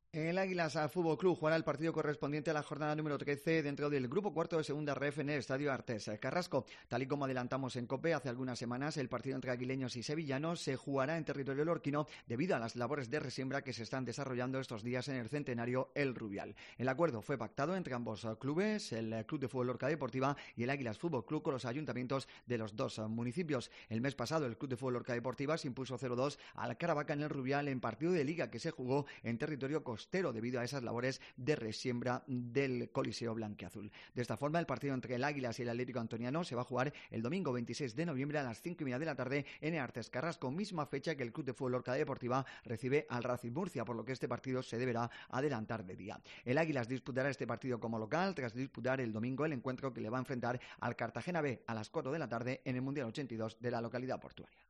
El Águilas Fútbol Club jugará el partido correspondiente a la jornada número 13 dentro del grupo cuarto de segunda ref en el Estadio Artés Carrasco. Tal y como adelantamos en COPE hace algunas semanas, el partido entre aguileños y sevillanos se jugará en territorio lorquino debido a las labores de resiembra que se están desarrollando estos días en el centenario El Rubial. El acuerdo fue pactado entre ambos clubes, el Club de Fútbol Lorca Deportiva y el Águilas Fútbol Club, con los ayuntamientos de los dos municipios. El mes pasado el Club de Fútbol Lorca Deportiva se impuso 0-2 al Caravaca en El Rubial en partido de liga que se jugó en territorio costero debido a esas labores de resiembra del Coliseo Blanquiazul. De esta forma, el partido entre el Águilas y el Atlético Antoniano se va a jugar el domingo 26 de noviembre a las 5:30 de la tarde en el Artés Carrasco, misma fecha que el Club de Fútbol Lorca Deportiva recibe al Racing Murcia, por lo que este partido se deberá adelantar de día. El Águilas disputará este partido como local tras disputar el domingo el encuentro que le va a enfrentar al Cartagena B a las 4 de la tarde en el Mundial 82 de la localidad portuaria.